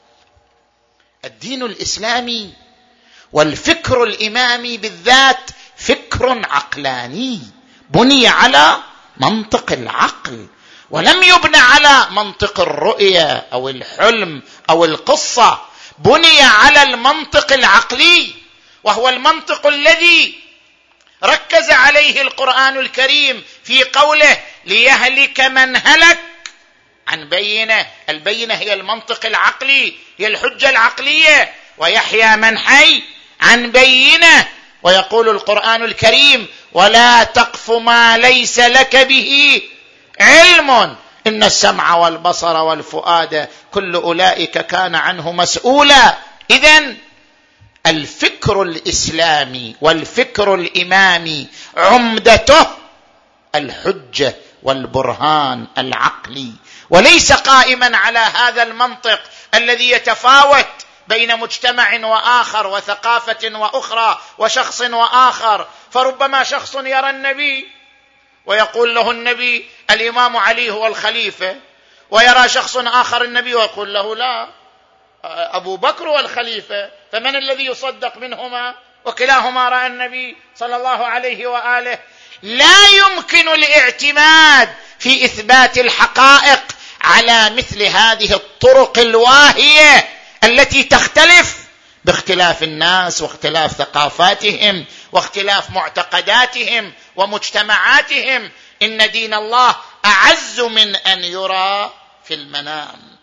الدين الإسلامي والفكر الإمامي بالذات فكر عقلاني بني على منطق العقل، ولم يبنى على منطق الرؤية أو الحلم أو القصة، بني على المنطق العقلي، وهو المنطق الذي ركز عليه القرآن الكريم في قوله ليهلك من هلك عن بينة. البينة هي المنطق العقلي، هي الحجة العقلية، ويحيى من حي عن بينة. ويقول القرآن الكريم ولا تقف ما ليس لك به علم إن السمع والبصر والفؤاد كل أولئك كان عنه مسؤولا. إذن الفكر الإسلامي والفكر الإمامي عمدته الحجة والبرهان العقلي، وليس قائما على هذا المنطق الذي يتفاوت بين مجتمع وآخر وثقافة وأخرى وشخص وآخر. فربما شخص يرى النبي ويقول له النبي الإمام علي هو الخليفة، ويرى شخص آخر النبي ويقول له لا، أبو بكر هو الخليفة، فمن الذي يصدق منهما؟ وكلاهما رأى النبي صلى الله عليه وآله. لا يمكن الاعتماد في إثبات الحقائق على مثل هذه الطرق الواهية التي تختلف باختلاف الناس واختلاف ثقافاتهم واختلاف معتقداتهم ومجتمعاتهم. إن دين الله أعز من أن يرى في المنام.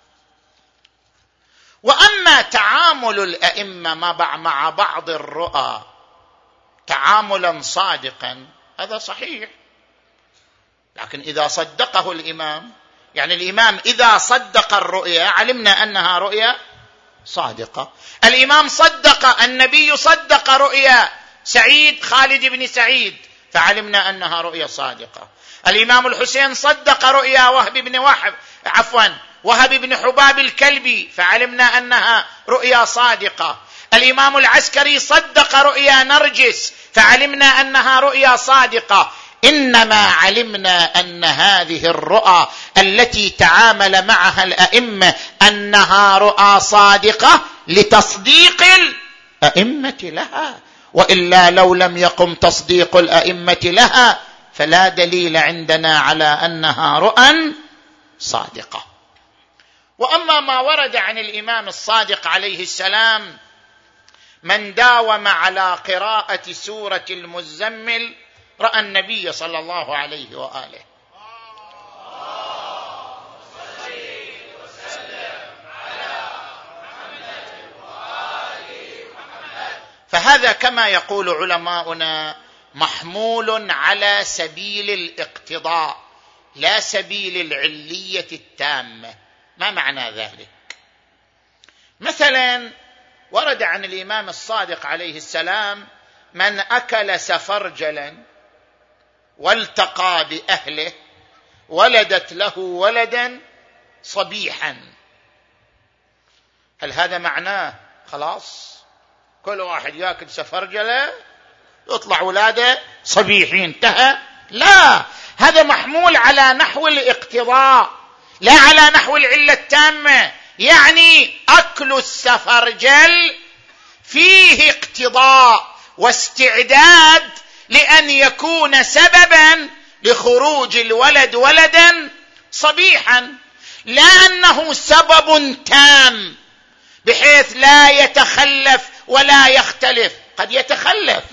وأما تعامل الأئمة مع بعض الرؤى تعاملا صادقا هذا صحيح، لكن إذا صدقه الإمام، يعني الإمام إذا صدق الرؤيا علمنا أنها رؤيا صادقة. الإمام صدق، النبي صدق رؤيا سعيد خالد بن سعيد فعلمنا أنها رؤيا صادقة. الإمام الحسين صدق رؤيا وهب بن وهب عفوا وهب بن حباب الكلبي فعلمنا أنها رؤيا صادقة. الإمام العسكري صدق رؤيا نرجس فعلمنا أنها رؤيا صادقة. إنما علمنا أن هذه الرؤى التي تعامل معها الأئمة أنها رؤى صادقة لتصديق الأئمة لها، وإلا لو لم يقم تصديق الأئمة لها فلا دليل عندنا على أنها رؤى صادقة. وأما ما ورد عن الإمام الصادق عليه السلام من داوم على قراءة سورة المزمل رأى النبي صلى الله عليه وآله. فهذا كما يقول علماؤنا محمول على سبيل الاقتضاء لا سبيل العلية التامة. ما معنى ذلك؟ مثلا ورد عن الإمام الصادق عليه السلام من أكل سفرجلا والتقى بأهله ولدت له ولدا صبيحا، هل هذا معناه خلاص كل واحد يأكل سفرجلة يطلع ولاده صبيحين انتهى؟ لا، هذا محمول على نحو الاقتضاء لا على نحو العلة التامة. يعني أكل السفرجل فيه اقتضاء واستعداد لأن يكون سببا لخروج الولد ولدا صبيحا، لا أنه سبب تام بحيث لا يتخلف ولا يختلف، قد يتخلف،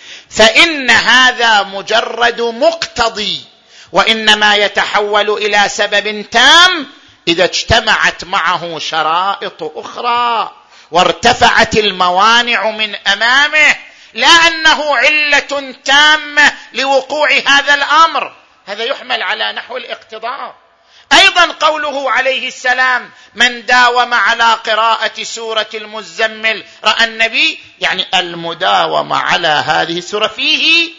فإن هذا مجرد مقتضي، وإنما يتحول إلى سبب تام إذا اجتمعت معه شرائط أخرى وارتفعت الموانع من أمامه، لا أنه علة تامة لوقوع هذا الأمر. هذا يحمل على نحو الاقتضاء. أيضا قوله عليه السلام من داوم على قراءة سورة المزمل رأى النبي، يعني المداومة على هذه السورة فيه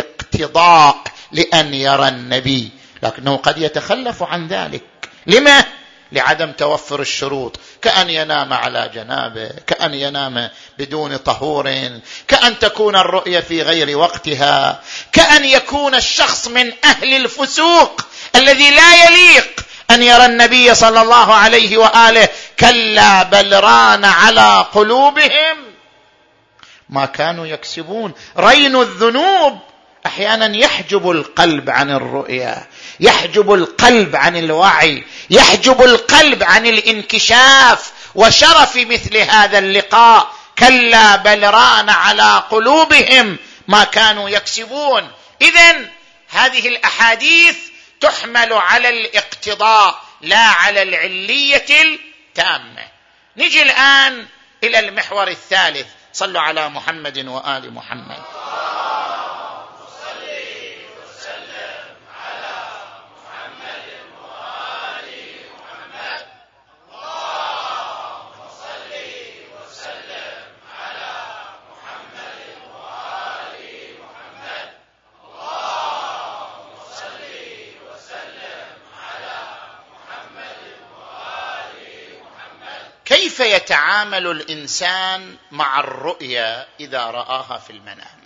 اقتضاء لأن يرى النبي، لكنه قد يتخلف عن ذلك. لما؟ لعدم توفر الشروط، كأن ينام على جنابه، كأن ينام بدون طهور، كأن تكون الرؤية في غير وقتها، كأن يكون الشخص من أهل الفسوق الذي لا يليق أن يرى النبي صلى الله عليه وآله. كلا بل ران على قلوبهم ما كانوا يكسبون. رين الذنوب أحيانا يحجب القلب عن الرؤيا، يحجب القلب عن الوعي، يحجب القلب عن الانكشاف وشرف مثل هذا اللقاء. كلا بل ران على قلوبهم ما كانوا يكسبون. إذن هذه الأحاديث تحمل على الاقتضاء لا على العلية التامة. نجي الآن إلى المحور الثالث. صلوا على محمد وآل محمد. كيف يتعامل الإنسان مع الرؤيا إذا رآها في المنام؟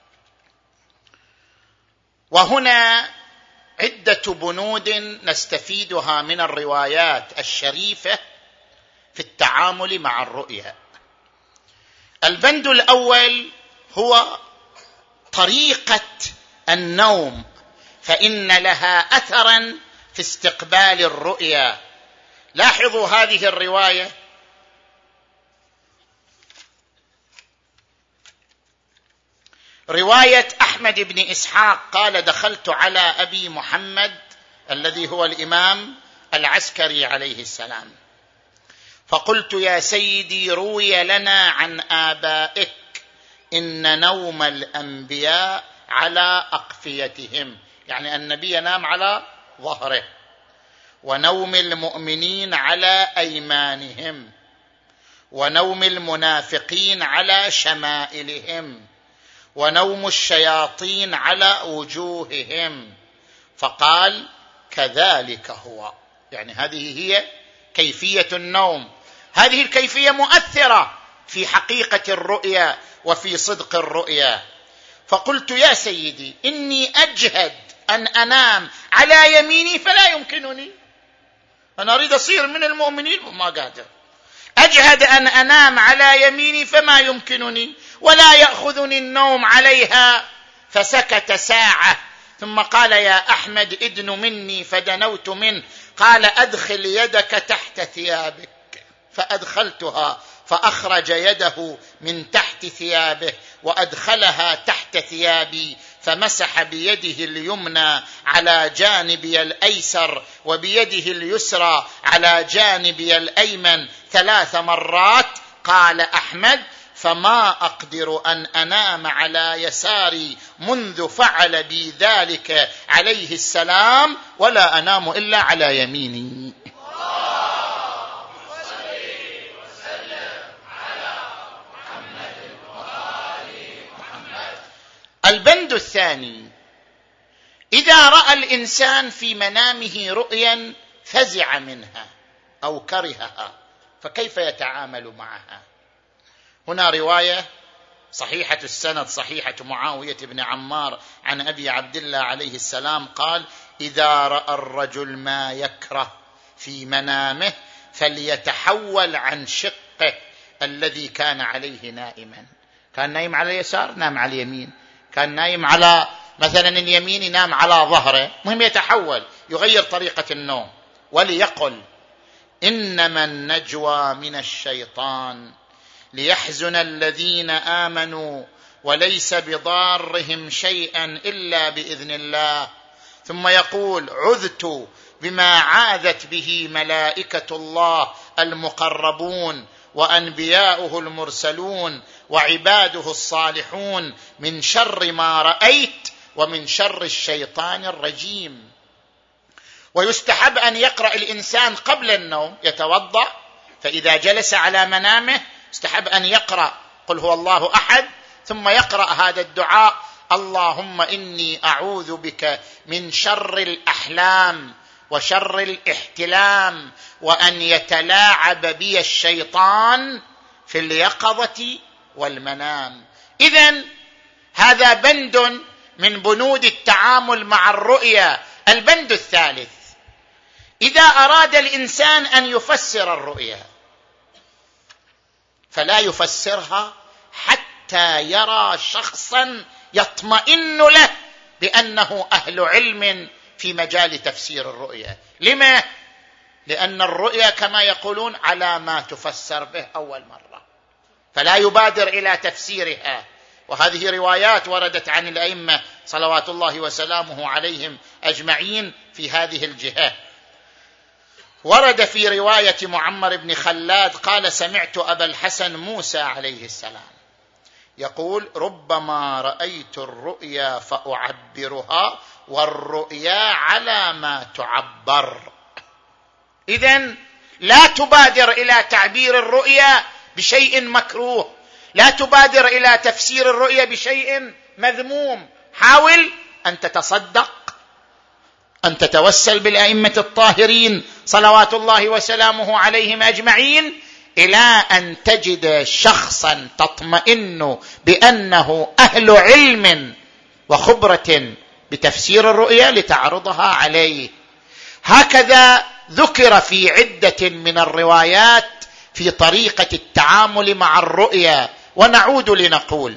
وهنا عدة بنود نستفيدها من الروايات الشريفة في التعامل مع الرؤيا. البند الأول هو طريقة النوم، فإن لها أثرا في استقبال الرؤيا. لاحظوا هذه الرواية، رواية أحمد بن إسحاق قال: دخلت على أبي محمد الذي هو الإمام العسكري عليه السلام فقلت: يا سيدي، روي لنا عن آبائك إن نوم الأنبياء على أقفيتهم، يعني النبي ينام على ظهره، ونوم المؤمنين على أيمانهم، ونوم المنافقين على شمائلهم، ونوم الشياطين على وجوههم. فقال: كذلك هو، يعني هذه هي كيفية النوم. هذه الكيفية مؤثرة في حقيقة الرؤيا وفي صدق الرؤيا. فقلت: يا سيدي، إني أجهد أن أنام على يميني فلا يمكنني، أنا أريد أصير من المؤمنين وما قادر، أجهد أن أنام على يميني فما يمكنني، ولا يأخذني النوم عليها. فسكت ساعة ثم قال: يا أحمد، ادن مني. فدنوت منه. قال: أدخل يدك تحت ثيابك. فأدخلتها، فأخرج يده من تحت ثيابه وأدخلها تحت ثيابي، فمسح بيده اليمنى على جانبي الأيسر وبيده اليسرى على جانبي الأيمن ثلاث مرات. قال أحمد: فما أقدر أن أنام على يساري منذ فعل بي ذلك عليه السلام، ولا أنام إلا على يميني. البند الثاني: إذا رأى الإنسان في منامه رؤيا فزع منها أو كرهها، فكيف يتعامل معها؟ هنا رواية صحيحة السند، صحيحة معاوية بن عمار عن أبي عبد الله عليه السلام قال: إذا رأى الرجل ما يكره في منامه فليتحول عن شقه الذي كان عليه نائما. كان نايم على اليسار، نام على اليمين. كان نايم على مثلا اليمين، ينام على ظهره. مهم يتحول، يغير طريقة النوم. وليقل: إنما النجوى من الشيطان ليحزن الذين آمنوا وليس بضارهم شيئا إلا بإذن الله. ثم يقول: عذت بما عاذت به ملائكة الله المقربون وأنبياؤه المرسلون وعباده الصالحون من شر ما رأيت ومن شر الشيطان الرجيم. ويستحب أن يقرأ الإنسان قبل النوم، يتوضأ، فإذا جلس على منامه يستحب أن يقرأ قل هو الله أحد، ثم يقرأ هذا الدعاء: اللهم إني أعوذ بك من شر الأحلام وشر الاحتلام، وأن يتلاعب بي الشيطان في اليقظة والمنام. إذن هذا بند من بنود التعامل مع الرؤيا. البند الثالث: إذا أراد الإنسان أن يفسر الرؤيا فلا يفسرها حتى يرى شخصا يطمئن له بأنه أهل علم في مجال تفسير الرؤيا. لما؟ لأن الرؤيا كما يقولون على ما تفسر به أول مرة، فلا يبادر إلى تفسيرها. وهذه روايات وردت عن الأئمة صلوات الله وسلامه عليهم أجمعين في هذه الجهة. ورد في رواية معمر بن خلاد قال: سمعت أبا الحسن موسى عليه السلام يقول: ربما رأيت الرؤيا فأعبرها، والرؤيا على ما تعبر. إذن لا تبادر إلى تعبير الرؤيا بشيء مكروه، لا تبادر إلى تفسير الرؤيا بشيء مذموم. حاول أن تتصدق، أن تتوسل بالأئمة الطاهرين صلوات الله وسلامه عليهم أجمعين إلى أن تجد شخصا تطمئن بأنه أهل علم وخبرة بتفسير الرؤيا لتعرضها عليه. هكذا ذكر في عدة من الروايات في طريقة التعامل مع الرؤيا. ونعود لنقول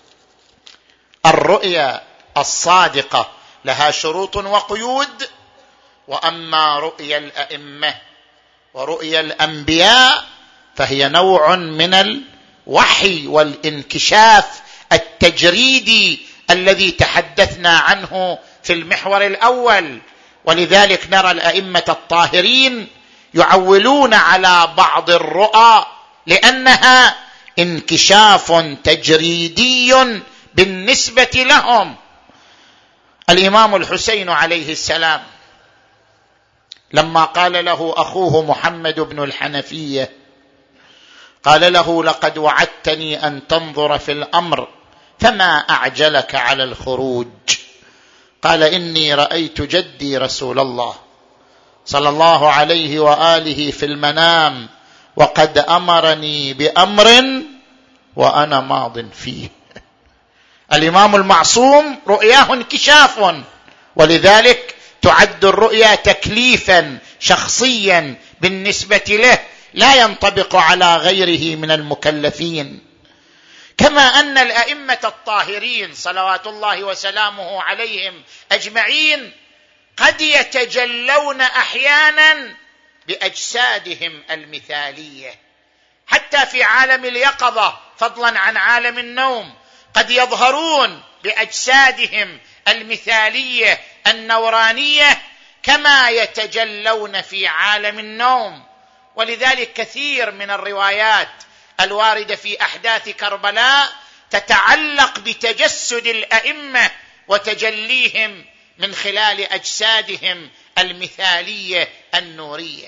الرؤيا الصادقة لها شروط وقيود، وأما رؤيا الأئمة ورؤيا الأنبياء فهي نوع من الوحي والانكشاف التجريدي الذي تحدثنا عنه في المحور الأول. ولذلك نرى الأئمة الطاهرين يعولون على بعض الرؤى لأنها انكشاف تجريدي بالنسبة لهم. الإمام الحسين عليه السلام لما قال له أخوه محمد بن الحنفية، قال له: لقد وعدتني أن تنظر في الأمر فما أعجلك على الخروج؟ قال: إني رأيت جدي رسول الله صلى الله عليه وآله في المنام وقد أمرني بأمر وأنا ماض فيه. الإمام المعصوم رؤياه انكشاف، ولذلك تعد الرؤيا تكليفا شخصيا بالنسبة له لا ينطبق على غيره من المكلفين. كما أن الأئمة الطاهرين صلوات الله وسلامه عليهم أجمعين قد يتجلون أحيانا بأجسادهم المثالية حتى في عالم اليقظة، فضلا عن عالم النوم، قد يظهرون بأجسادهم المثالية النورانية كما يتجلون في عالم النوم. ولذلك كثير من الروايات الواردة في أحداث كربلاء تتعلق بتجسد الأئمة وتجليهم من خلال أجسادهم المثالية النورية.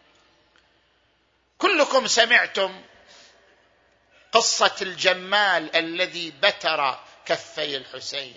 كلكم سمعتم قصة الجمال الذي بتر كفي الحسين،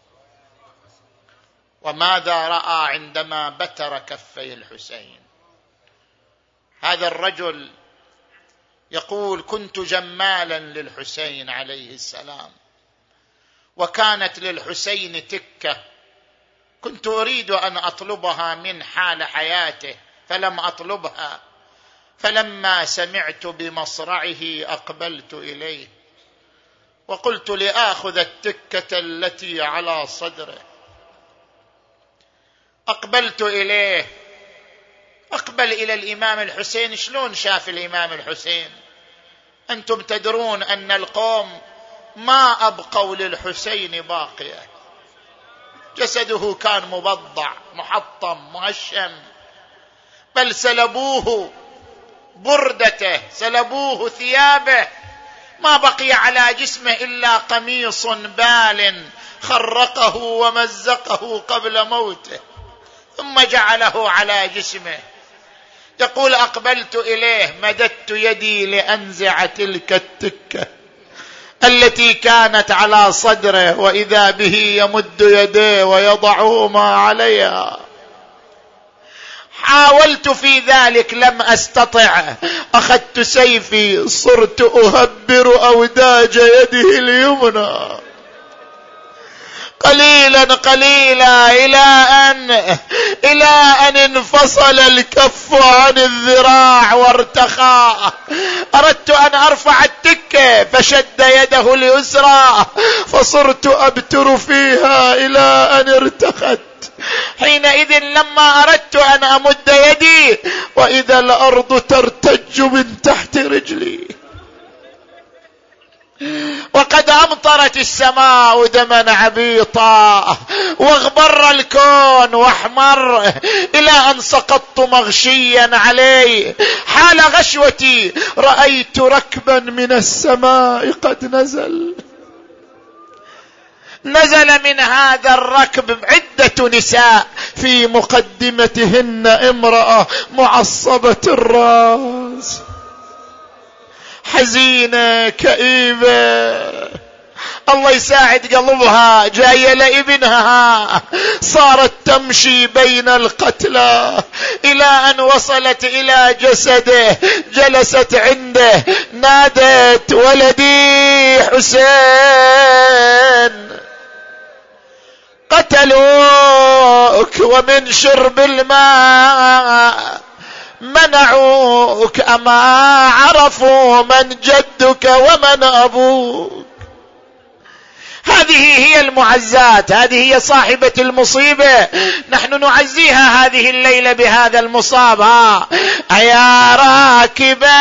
وماذا رأى عندما بتر كفي الحسين؟ هذا الرجل يقول: كنت جمالا للحسين عليه السلام، وكانت للحسين تكة كنت أريد أن أطلبها من حال حياته فلم أطلبها، فلما سمعت بمصرعه أقبلت إليه وقلت لآخذ التكة التي على صدره. أقبلت إليه، أقبل إلى الإمام الحسين. شلون شاف الإمام الحسين؟ أنتم تدرون أن القوم ما أبقوا للحسين باقية، جسده كان مبضع محطم مهشم، بل سلبوه بردته، سلبوه ثيابه، ما بقي على جسمه إلا قميص بال خرقه ومزقه قبل موته ثم جعله على جسمه. يقول: أقبلت إليه مددت يدي لأنزع تلك التكة التي كانت على صدره، وإذا به يمد يديه ويضعهما عليها. حاولت في ذلك لم أستطع، أخذت سيفي صرت أهبر أوداج يده اليمنى قليلا قليلا إلى أن إلى أن انفصل الكف عن الذراع وارتخى. أردت أن أرفع التكة فشد يده اليسرى فصرت أبتر فيها إلى أن ارتخت. حينئذ لما أردت أن أمد يدي وإذا الأرض ترتج من تحت رجلي، وقد أمطرت السماء دما عبيطا واغبر الكون واحمر إلى أن سقطت مغشيا عليه. حال غشوتي رأيت ركبا من السماء قد نزل نزل من هذا الركب عدة نساء في مقدمتهن امرأة معصبة الرأس حزينة كئيبة الله يساعد قلبها، جاية لابنها، صارت تمشي بين القتلى إلى أن وصلت إلى جسده، جلست عنده، نادت ولدي حسين قتلوك ومن شرب الماء منعوك، أما عرفوا من جدك ومن أبوك. هذه هي المعزات، هذه هي صاحبة المصيبة، نحن نعزيها هذه الليلة بهذا المصاب. ها أيا راكبا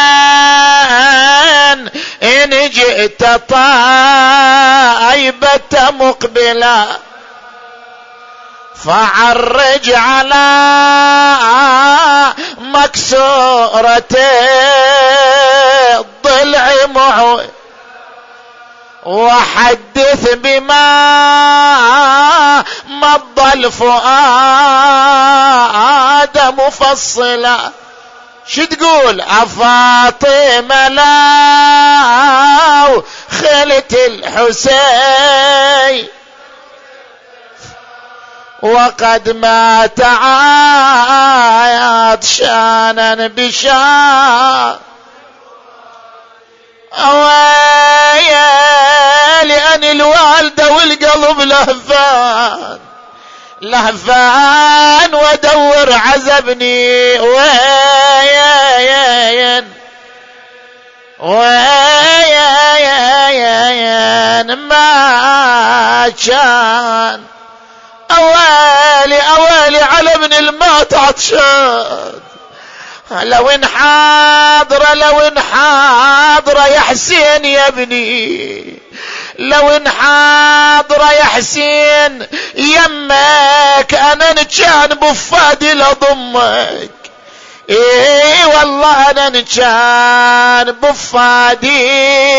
إن جئت طائبة مقبلا فعرج على مكسورة الضلع معوي وحدث بما مضى الفؤاد مفصلا. شو تقول؟ أفاطمة لا خلت الحسين وقد مات عطشانا بشار، أويا لأن الوالدة والقلب لهفان لهفان ودور عزبني ويا ويا ما كان أوالي أوالي على ابن المات عطشان. لو ان حاضر لو ان حاضر يا حسين يا ابني، لو ان حاضر يا حسين يمك انا كان بفادي لضمك. ايه والله انا كان بفادي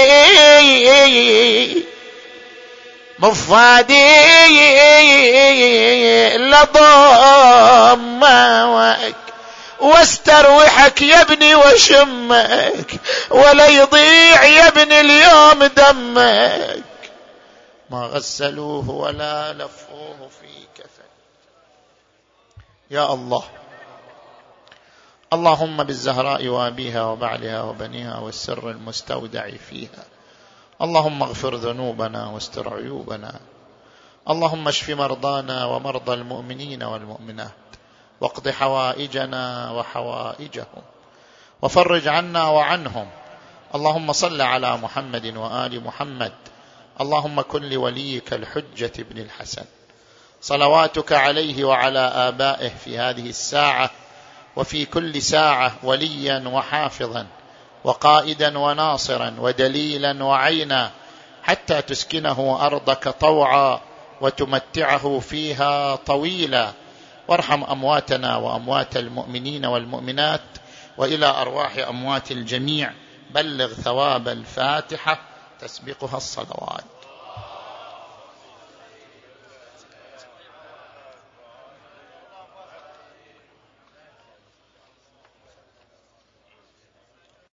بفادي لضمك واستروحك يا ابني وشمك ولا يضيع يا ابني اليوم دمك. ما غسلوه ولا لفوه في كفن. يا الله، اللهم بالزهراء وابيها وبعلها وبنيها والسر المستودع فيها، اللهم اغفر ذنوبنا واستر عيوبنا، اللهم اشف مرضانا ومرضى المؤمنين والمؤمنات، واقض حوائجنا وحوائجهم، وفرج عنا وعنهم. اللهم صل على محمد وآل محمد. اللهم كن لوليك الحجة بن الحسن صلواتك عليه وعلى آبائه في هذه الساعة وفي كل ساعة وليا وحافظا وقائدا وناصرا ودليلا وعينا، حتى تسكنه أرضك طوعا وتمتعه فيها طويلا. وارحم أمواتنا وأموات المؤمنين والمؤمنات، وإلى أرواح أموات الجميع بلغ ثواب الفاتحة تسبقها الصلوات.